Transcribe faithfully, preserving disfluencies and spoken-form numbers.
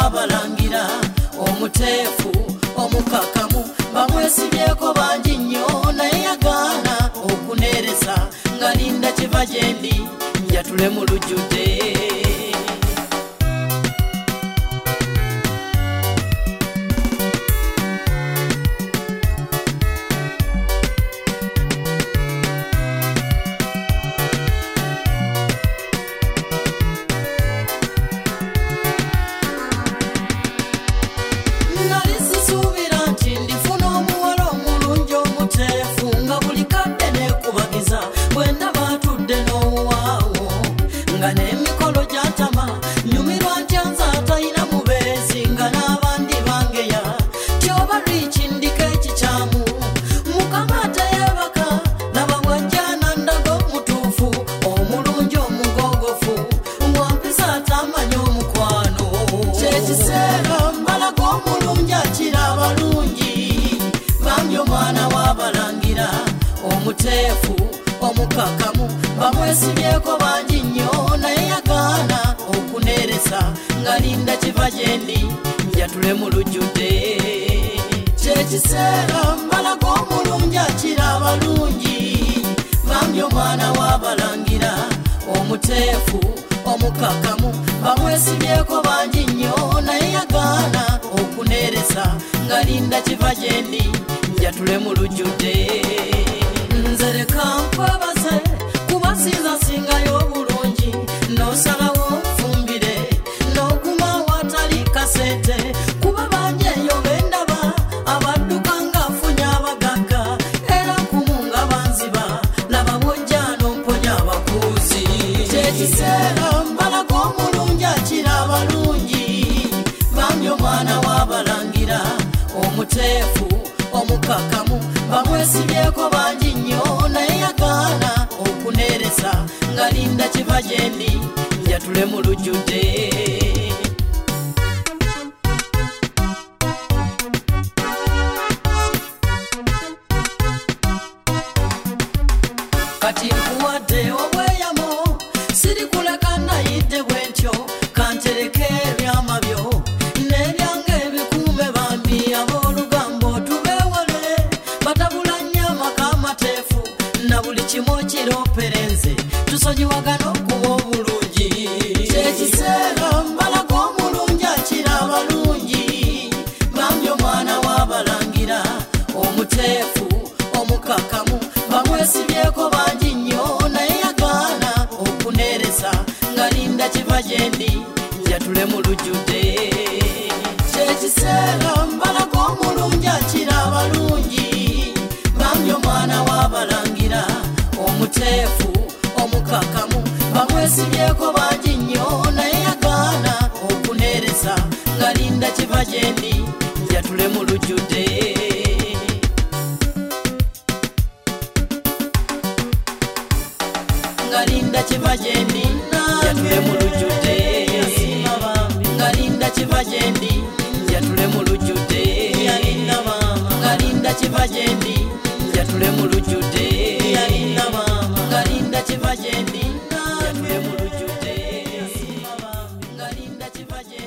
w'abalangira omuteefu omukakamu bamwesibyeko bangi nnyo naye yagaana okuneereza nga linda kiva gye ndi njatule mu lujjudde. Omuteefu omukakamu bamwesibyeko bangi nnyo naye yagaana okuneereza nga linda kiva gye ndi njatule mu lujjudde. Kyekiseera mbalaga omulungi akira abalungi bambi omwana w'abalangira omuteefu omukakamu bamwesibyeko bangi nnyo naye yagaana okuneereza nga linda kiva gye ndi njatule mu lujjudde. Nzereka nkwebaze kuba sinzasingayo obulungi n'osalawo nfumbire n'oguma watali kasente kuba bangi eyo bendaba abadduka ng'afunye abagagga era kumu nga banziba laba bwojja n'omponya abakuuzi. Kyekiseera mbalaga omulungi akira abalungi bambi omwana w'abalangira omuteefu omukakamu bamwesibyeko bangi nnyo naye yagaana okuneereza nga linda kiva gye ndi njatule mu lujjudde. Kati nkuwadde obweyamo sirikuleka nayidde bwentyo kantereke ebyama byo n'ebyange ebikuume bambi ab'olugambo tubeewale batabula nnyo amaka amateefu na buli kimu kiroperenze tusonyiwagana okuba obulungi. Kyekiseera mbalaga omulungi akira abalungi bambi omwana w'abalangira omuteefu omukakamu bamwesibyeko bangi nnyo naye yagaana okuneereza nga linda kiva gye ndi njatule mu lujjudde. Kyekiseera mbalaga omulungi akira abalungi bambi omwana w'abalangira omuteefu omukakamu bamwesibyeko bangi nnyo naye yagaana okuneereza nga linda kiva gye ndi njatule mu lujjudde. Nga linda kiva gye ndi njatule mu lujjudde. Nga linda kiva gye ndi njatule mu lujjudde. Nga linda kiva gye ndi njatule mu lujjudde. Nga linda kiva gye ndi njatule mu lujjudde. Nga linda kiva gye